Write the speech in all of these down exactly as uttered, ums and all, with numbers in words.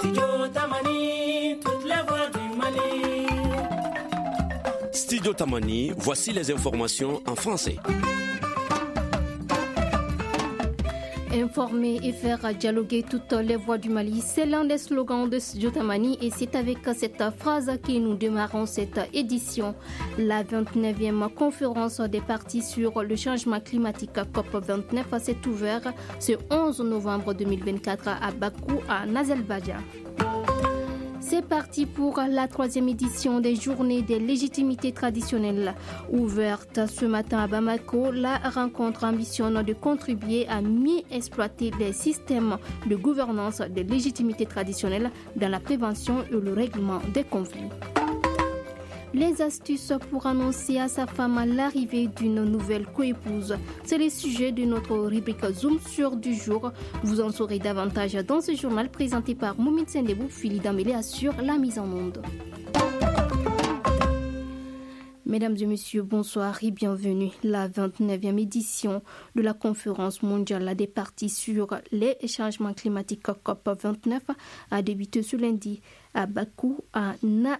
Studio Tamani, toutes les voix du Mali. Studio Tamani, voici les informations en français. Informer et faire dialoguer toutes les voix du Mali, c'est l'un des slogans de Studio Tamani et c'est avec cette phrase que nous démarrons cette édition. La vingt-neuvième conférence des partis sur le changement climatique C O P vingt-neuf s'est ouverte ce onze novembre deux mille vingt-quatre à Bakou, en Azerbaïdjan. C'est parti pour la troisième édition des journées des légitimités traditionnelles. Ouverte ce matin à Bamako, la rencontre ambitionne de contribuer à mieux exploiter les systèmes de gouvernance des légitimités traditionnelles dans la prévention et le règlement des conflits. Les astuces pour annoncer à sa femme l'arrivée d'une nouvelle coépouse. C'est le sujet de notre rubrique Zoom sur du jour. Vous en saurez davantage dans ce journal présenté par Moumine Sendebou. Philippe Damélé assure la mise en onde. Mesdames et messieurs, bonsoir et bienvenue. La vingt-neuvième édition de la conférence mondiale des partis sur les changements climatiques C O P vingt-neuf a débuté ce lundi à Bakou, à Na-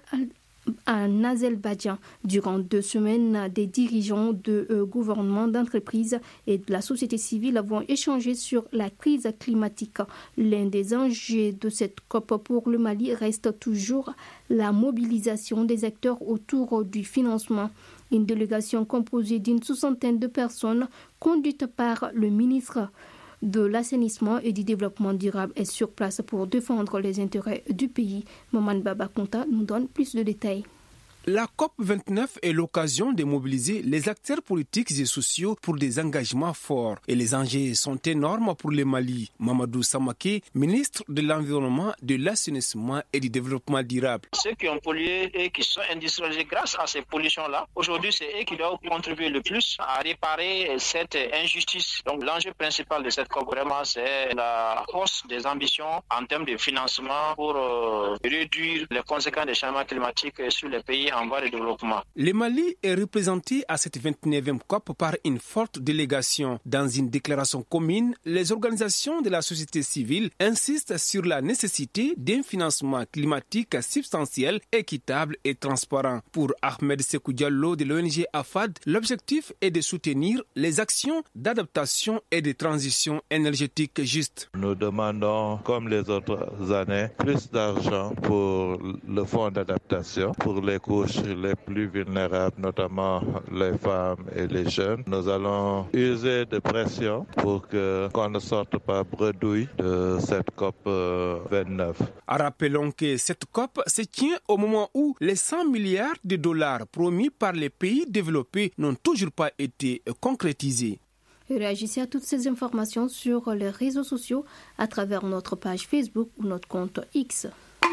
En Azerbaïdjan. Durant deux semaines, des dirigeants de euh, gouvernements, d'entreprises et de la société civile vont échanger sur la crise climatique. L'un des enjeux de cette C O P pour le Mali reste toujours la mobilisation des acteurs autour du financement. Une délégation composée d'une soixantaine de personnes conduite par le ministre de l'assainissement et du développement durable est sur place pour défendre les intérêts du pays. Maman Baba Konta nous donne plus de détails. La C O P vingt-neuf est l'occasion de mobiliser les acteurs politiques et sociaux pour des engagements forts. Et les enjeux sont énormes pour le Mali. Mamadou Samake, ministre de l'Environnement, de l'Assainissement et du Développement durable. Ceux qui ont pollué et qui sont industrialisés grâce à ces pollutions-là, aujourd'hui c'est eux qui doivent contribuer le plus à réparer cette injustice. Donc l'enjeu principal de cette C O P vraiment c'est la hausse des ambitions en termes de financement pour euh, réduire les conséquences des changements climatiques sur les pays en voie de développement. Le Mali est représenté à cette vingt-neuvième C O P par une forte délégation. Dans une déclaration commune, les organisations de la société civile insistent sur la nécessité d'un financement climatique substantiel, équitable et transparent. Pour Ahmed Sekou Diallo de l'O N G A F A D, l'objectif est de soutenir les actions d'adaptation et de transition énergétique juste. Nous demandons, comme les autres années, plus d'argent pour le fonds d'adaptation, pour les couches les plus vulnérables, notamment les femmes et les jeunes. Nous allons user de pression pour que, qu'on ne sorte pas bredouille de cette C O P vingt-neuf. Rappelons que cette C O P se tient au moment où les cent milliards de dollars promis par les pays développés n'ont toujours pas été concrétisés. Réagissez à toutes ces informations sur les réseaux sociaux à travers notre page Facebook ou notre compte X.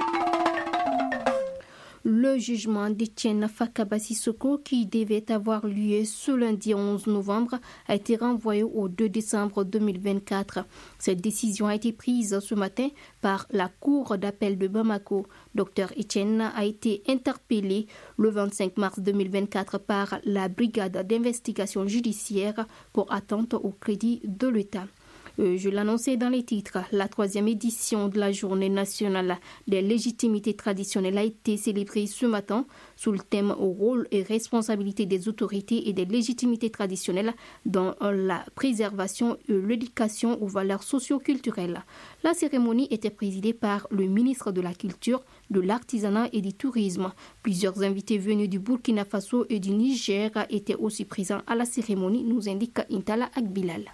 Le jugement d'Etienne Fakaba Sissoko, qui devait avoir lieu ce lundi onze novembre, a été renvoyé au deux décembre deux mille vingt-quatre. Cette décision a été prise ce matin par la Cour d'appel de Bamako. Docteur Etienne a été interpellé le vingt-cinq mars deux mille vingt-quatre par la Brigade d'investigation judiciaire pour atteinte au crédit de l'État. Euh, je l'annonçais dans les titres, la troisième édition de la Journée nationale des légitimités traditionnelles a été célébrée ce matin sous le thème au rôle et responsabilité des autorités et des légitimités traditionnelles dans la préservation et l'éducation aux valeurs socio-culturelles. La cérémonie était présidée par le ministre de la Culture, de l'Artisanat et du Tourisme. Plusieurs invités venus du Burkina Faso et du Niger étaient aussi présents à la cérémonie, nous indique Intala Akbilal.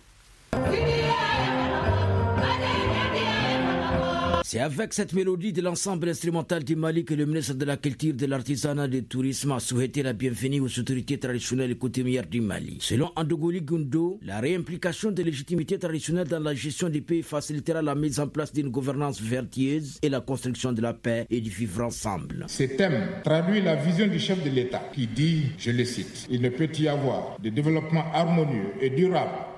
C'est avec cette mélodie de l'ensemble instrumental du Mali que le ministre de la Culture, de l'Artisanat et du Tourisme a souhaité la bienvenue aux autorités traditionnelles et coutumières du Mali. Selon Andogoli Gundo, la réimplication des légitimités traditionnelles dans la gestion du pays facilitera la mise en place d'une gouvernance vertueuse et la construction de la paix et du vivre ensemble. Ce thème traduit la vision du chef de l'État qui dit, je le cite, « Il ne peut y avoir de développement harmonieux et durable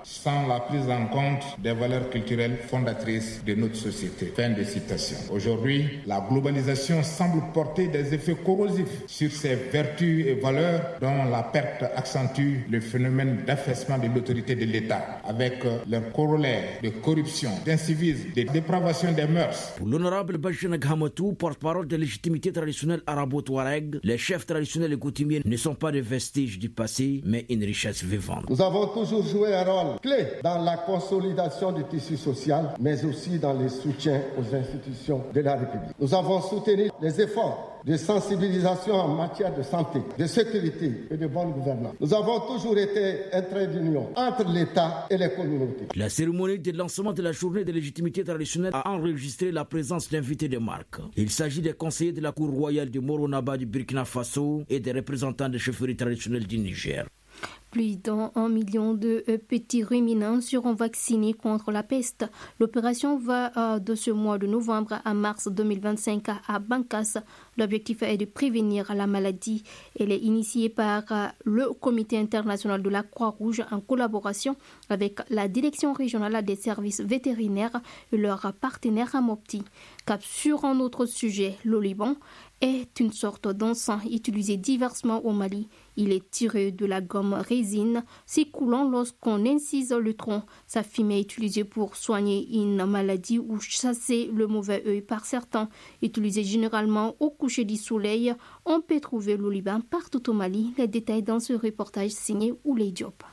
sans la prise en compte des valeurs culturelles fondatrices de notre société. Fin de citation. Aujourd'hui, la globalisation semble porter des effets corrosifs sur ses vertus et valeurs dont la perte accentue le phénomène d'affaissement de l'autorité de l'État avec leur corollaire de corruption, d'incivisme, de dépravation des mœurs. Pour l'honorable Bachir Hamatou, porte-parole de légitimité traditionnelle arabo-touareg, les chefs traditionnels et coutumiers ne sont pas des vestiges du passé, mais une richesse vivante. Nous avons toujours joué un rôle clé dans la consolidation du tissu social, mais aussi dans le soutien aux institutions de la République. Nous avons soutenu les efforts de sensibilisation en matière de santé, de sécurité et de bonne gouvernance. Nous avons toujours été un trait d'union entre l'État et les communautés. La cérémonie de lancement de la journée de légitimité traditionnelle a enregistré la présence d'invités de marque. Il s'agit des conseillers de la Cour royale de Moronaba du Burkina Faso et des représentants des chefferies traditionnelles du Niger. Plus d'un million de petits ruminants seront vaccinés contre la peste. L'opération va de ce mois de novembre à mars deux mille vingt-cinq à Bankas. L'objectif est de prévenir la maladie. Elle est initiée par le Comité international de la Croix-Rouge en collaboration avec la Direction régionale des services vétérinaires et leur partenaire Amopti. Cap sur un autre sujet, le Liban est une sorte d'encens utilisé diversement au Mali. Il est tiré de la gomme résine s'écoulant lorsqu'on incise le tronc. Sa fumée est utilisée pour soigner une maladie ou chasser le mauvais œil par certains. Utilisé généralement au coucher du soleil, on peut trouver le Liban partout au Mali. Les détails dans ce reportage signé Ouley Diop.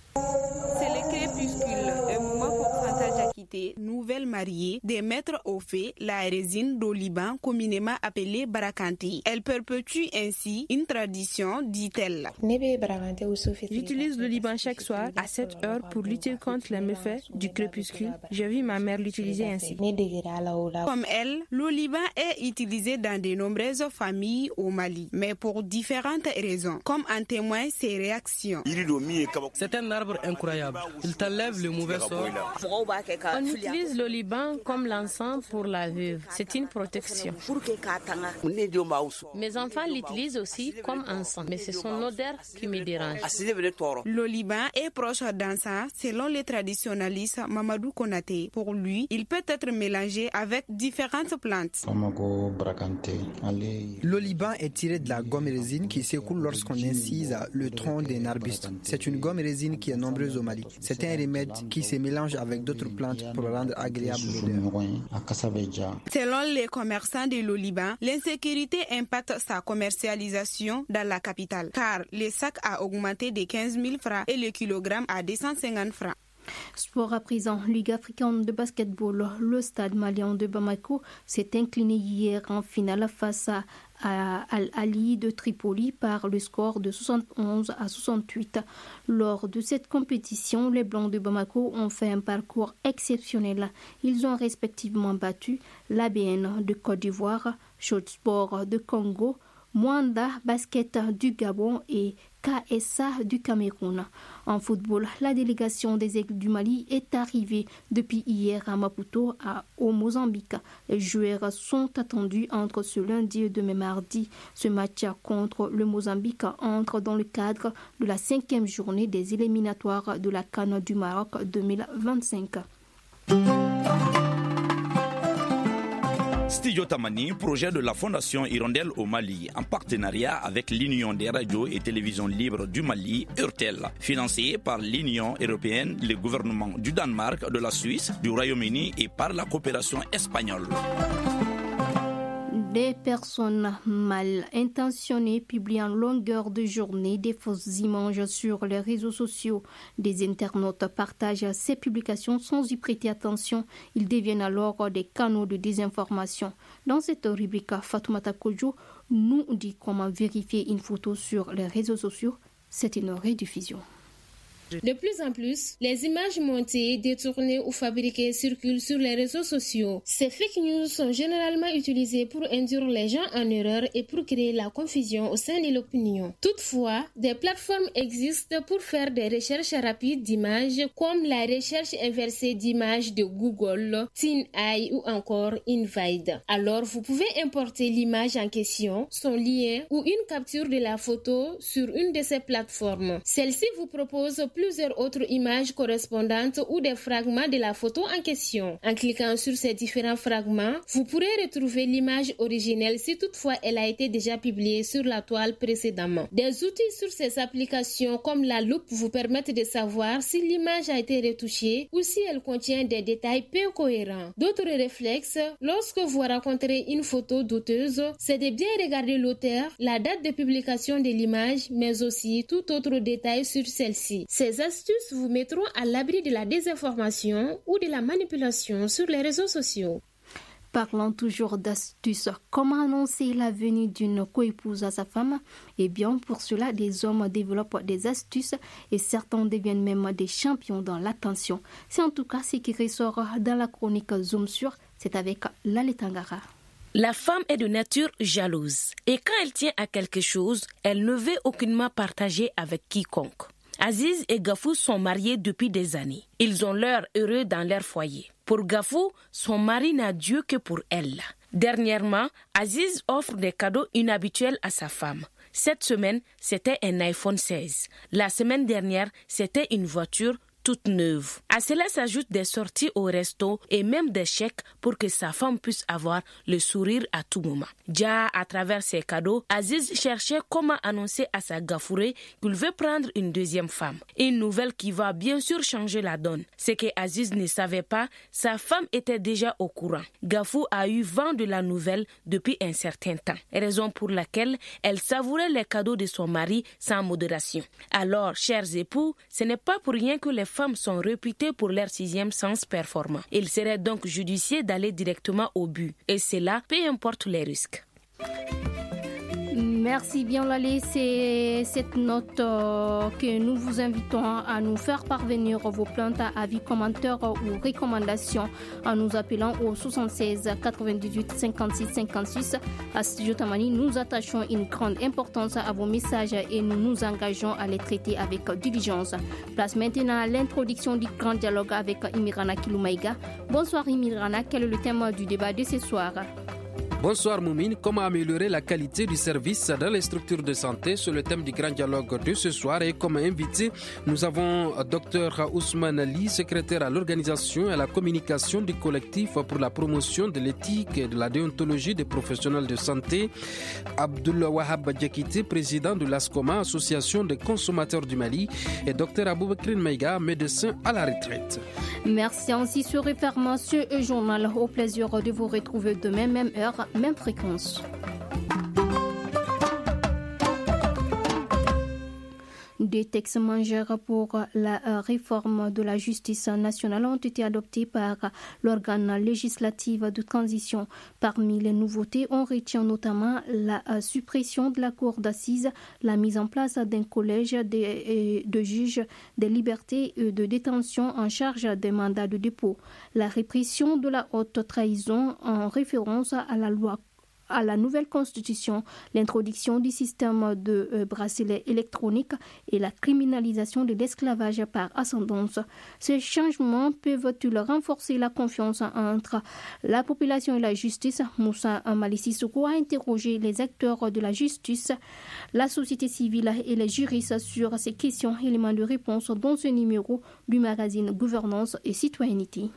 C'est le crépuscule, un moment pour Fanta Diakité, nouvelle mariée, de mettre au fait la résine d'au Liban, communément appelée barakanti. Elle perpétue ainsi une tradition, dit-elle. J'utilise le Liban chaque soir à sept heures pour lutter contre les méfaits du crépuscule. J'ai vu ma mère l'utiliser ainsi. Comme elle, le Liban est utilisé dans de nombreuses familles au Mali, mais pour différentes raisons, comme en témoignent ses réactions. C'est un arbre incroyable. Il t'enlève le mauvais sort. On utilise le Liban comme l'encens pour la veuve. C'est une protection. Mes enfants l'utilisent aussi comme encens, mais c'est son odeur qui me dérange. Le Liban est proche d'encens selon les traditionnalistes Mamadou Konaté. Pour lui, il peut être mélangé avec différentes plantes. Le Liban est tiré de la gomme résine qui s'écoule lorsqu'on incise le tronc d'un arbuste. C'est une gomme résine qui est nombreuse au Mali. C'est un remède qui se mélange avec d'autres plantes pour rendre agréable l'odeur. Selon les commerçants de le Liban, l'insécurité impacte sa commercialisation dans la capitale, car le sac a augmenté de quinze mille francs et le kilogramme à deux cent cinquante francs. Sport à présent, Ligue africaine de basketball. Le stade malien de Bamako s'est incliné hier en finale face à à Al-Ali de Tripoli par le score de soixante et onze à soixante-huit. Lors de cette compétition, les Blancs de Bamako ont fait un parcours exceptionnel. Ils ont respectivement battu l'A B N de Côte d'Ivoire, Shot Sport de Congo, Mwanda Basket du Gabon et K S A du Cameroun. En football, la délégation des Aigles du Mali est arrivée depuis hier à Maputo, à, au Mozambique. Les joueurs sont attendus entre ce lundi et demain mardi. Ce match contre le Mozambique entre dans le cadre de la cinquième journée des éliminatoires de la CAN du Maroc deux mille vingt-cinq. Studio Tamani, projet de la Fondation Hirondelle au Mali, en partenariat avec l'Union des radios et télévisions libres du Mali, URTEL, financé par l'Union européenne, le gouvernement du Danemark, de la Suisse, du Royaume-Uni et par la coopération espagnole. Des personnes mal intentionnées publient en longueur de journée des fausses images sur les réseaux sociaux. Des internautes partagent ces publications sans y prêter attention. Ils deviennent alors des canaux de désinformation. Dans cette rubrique, Fatoumata Kojo nous dit comment vérifier une photo sur les réseaux sociaux. C'est une rediffusion. De plus en plus, les images montées, détournées ou fabriquées circulent sur les réseaux sociaux. Ces fake news sont généralement utilisées pour induire les gens en erreur et pour créer la confusion au sein de l'opinion. Toutefois, des plateformes existent pour faire des recherches rapides d'images comme la recherche inversée d'images de Google, TinEye ou encore Invide. Alors, vous pouvez importer l'image en question, son lien ou une capture de la photo sur une de ces plateformes. Celle-ci vous propose plusieurs autres images correspondantes ou des fragments de la photo en question. En cliquant sur ces différents fragments, vous pourrez retrouver l'image originelle si toutefois elle a été déjà publiée sur la toile précédemment. Des outils sur ces applications comme la loupe vous permettent de savoir si l'image a été retouchée ou si elle contient des détails peu cohérents. D'autres réflexes, lorsque vous rencontrez une photo douteuse, c'est de bien regarder l'auteur, la date de publication de l'image, mais aussi tout autre détail sur celle-ci. Ces astuces vous mettront à l'abri de la désinformation ou de la manipulation sur les réseaux sociaux. Parlant toujours d'astuces, comment annoncer la venue d'une coépouse à sa femme? Eh bien, pour cela, des hommes développent des astuces et certains deviennent même des champions dans l'attention. C'est en tout cas ce qui ressort dans la chronique Zoom sur, c'est avec Lale Tangara. La femme est de nature jalouse et quand elle tient à quelque chose, elle ne veut aucunement partager avec quiconque. Aziz et Gafou sont mariés depuis des années. Ils ont l'air heureux dans leur foyer. Pour Gafou, son mari n'a Dieu que pour elle. Dernièrement, Aziz offre des cadeaux inhabituels à sa femme. Cette semaine, c'était un iPhone seize. La semaine dernière, c'était une voiture toute neuve. À cela s'ajoutent des sorties au resto et même des chèques pour que sa femme puisse avoir le sourire à tout moment. Déjà, à travers ses cadeaux, Aziz cherchait comment annoncer à sa Gafouré qu'il veut prendre une deuxième femme. Une nouvelle qui va bien sûr changer la donne. Ce que Aziz ne savait pas, sa femme était déjà au courant. Gafou a eu vent de la nouvelle depuis un certain temps, raison pour laquelle elle savourait les cadeaux de son mari sans modération. Alors, chers époux, ce n'est pas pour rien que les femmes sont réputées pour leur sixième sens performant. Il serait donc judicieux d'aller directement au but. Et cela, peu importe les risques. Merci bien Lale, c'est cette note euh, que nous vous invitons à nous faire parvenir vos plaintes, avis, commentaires ou recommandations en nous appelant au soixante-seize quatre-vingt-dix-huit cinquante-six cinquante-six. À Studio Tamani, nous attachons une grande importance à vos messages et nous nous engageons à les traiter avec diligence. Place maintenant à l'introduction du grand dialogue avec Imirana Kiloumaïga. Bonsoir Imirana, quel est le thème du débat de ce soir? Bonsoir Moumine, comment améliorer la qualité du service dans les structures de santé? C'est le thème du grand dialogue de ce soir et comme invité, nous avons Dr Ousmane Ali, secrétaire à l'organisation et à la communication du collectif pour la promotion de l'éthique et de la déontologie des professionnels de santé, Abdul Wahab Djakité, président de l'ASCOMA, association des consommateurs du Mali, et Dr Aboubakrin Maïga, médecin à la retraite. Merci ainsi sur Réformation et Journal. Au plaisir de vous retrouver demain, même heure, même fréquence. Des textes majeurs pour la réforme de la justice nationale ont été adoptés par l'organe législatif de transition. Parmi les nouveautés, on retient notamment la suppression de la cour d'assises, la mise en place d'un collège de, de juges des libertés et de détention en charge des mandats de dépôt, la répression de la haute trahison en référence à la loi à la nouvelle constitution, l'introduction du système de euh, bracelet électronique et la criminalisation de l'esclavage par ascendance. Ces changements peuvent-ils renforcer la confiance entre la population et la justice? Moussa Malissi Soko a interrogé les acteurs de la justice, la société civile et les juristes sur ces questions, éléments de réponse dans ce numéro du magazine Gouvernance et Citoyenneté.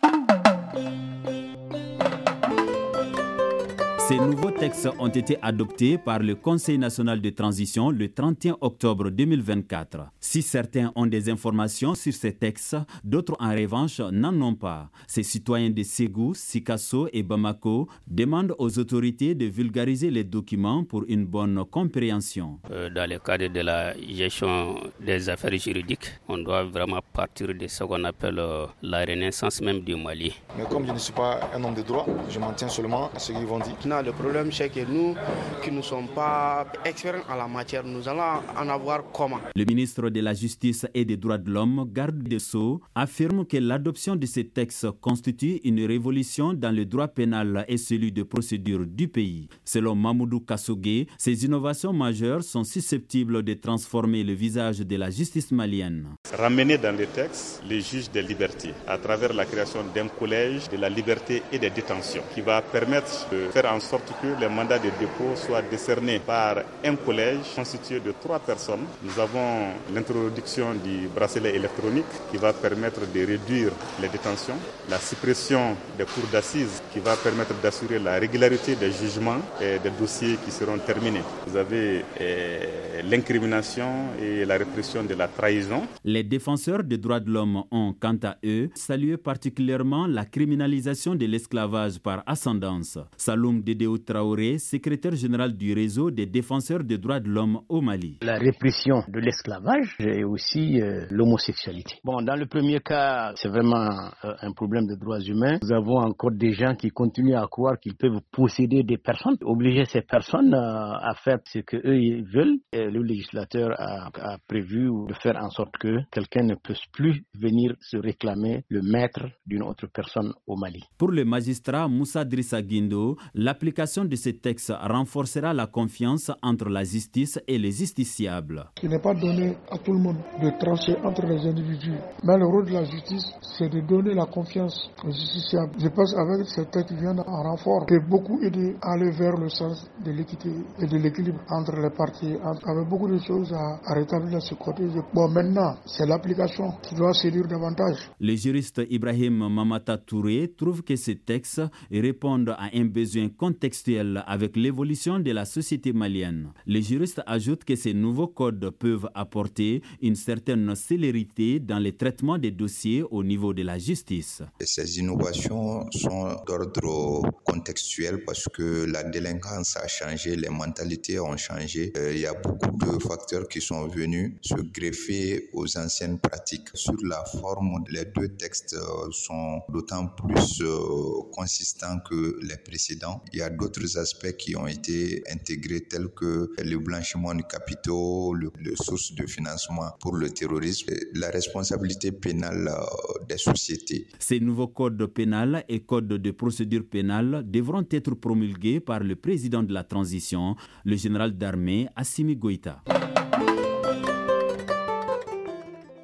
Ces nouveaux textes ont été adoptés par le Conseil national de transition le trente et un octobre deux mille vingt-quatre. Si certains ont des informations sur ces textes, d'autres en revanche n'en ont pas. Ces citoyens de Ségou, Sikasso et Bamako demandent aux autorités de vulgariser les documents pour une bonne compréhension. Euh, dans le cadre de la gestion des affaires juridiques, on doit vraiment partir de ce qu'on appelle euh, la renaissance même du Mali. Mais comme je ne suis pas un homme de droit, je m'en tiens seulement à ce qu'ils vont dire. Le problème, c'est que nous, qui ne sommes pas experts en la matière, nous allons en avoir comment? Le ministre de la Justice et des Droits de l'Homme, garde des Sceaux, affirme que l'adoption de ces textes constitue une révolution dans le droit pénal et celui de procédure du pays. Selon Mamoudou Kassogué, ces innovations majeures sont susceptibles de transformer le visage de la justice malienne. Ramener dans les textes les juges des libertés à travers la création d'un collège de la liberté et des détentions qui va permettre de faire en sorte que les mandats de dépôt soient décernés par un collège constitué de trois personnes. Nous avons l'introduction du bracelet électronique qui va permettre de réduire les détentions, la suppression des cours d'assises qui va permettre d'assurer la régularité des jugements et des dossiers qui seront terminés. Vous avez eh, l'incrimination et la répression de la trahison. Les défenseurs des droits de l'homme ont, quant à eux, salué particulièrement la criminalisation de l'esclavage par ascendance. Saloum Dédéou Traoré, secrétaire général du réseau des défenseurs des droits de l'homme au Mali. La répression de l'esclavage et aussi euh, l'homosexualité. Bon, dans le premier cas, c'est vraiment euh, un problème de droits humains. Nous avons encore des gens qui continuent à croire qu'ils peuvent posséder des personnes, obliger ces personnes euh, à faire ce qu'eux veulent. Et le législateur a, a prévu de faire en sorte que quelqu'un ne puisse plus venir se réclamer le maître d'une autre personne au Mali. Pour le magistrat Moussa Drissa Guindo, l'application de ces textes renforcera la confiance entre la justice et les justiciables. Il n'est pas donné à tout le monde de trancher entre les individus, mais le rôle de la justice, c'est de donner la confiance aux justiciables. Je pense avec ces textes qui viennent en renfort, que beaucoup aider à aller vers le sens de l'équité et de l'équilibre entre les parties, avec beaucoup de choses à, à rétablir de ce côté. Bon, maintenant, c'est l'application qui doit séduire davantage. Le juriste Ibrahim Mamata Touré trouve que ces textes répondent à un besoin contextuel avec l'évolution de la société malienne. Le juriste ajoute que ces nouveaux codes peuvent apporter une certaine célérité dans le traitement des dossiers au niveau de la justice. Ces innovations sont d'ordre contextuel parce que la délinquance a changé, les mentalités ont changé. Il y a beaucoup de facteurs qui sont venus se greffer aux anciennes pratiques. Sur la forme, les deux textes sont d'autant plus consistants que les précédents. Il y a d'autres aspects qui ont été intégrés tels que le blanchiment de capitaux, le, le source de financement pour le terrorisme, la responsabilité pénale des sociétés. Ces nouveaux codes pénals et codes de procédure pénale devront être promulgués par le président de la transition, le général d'armée Assimi Goïta.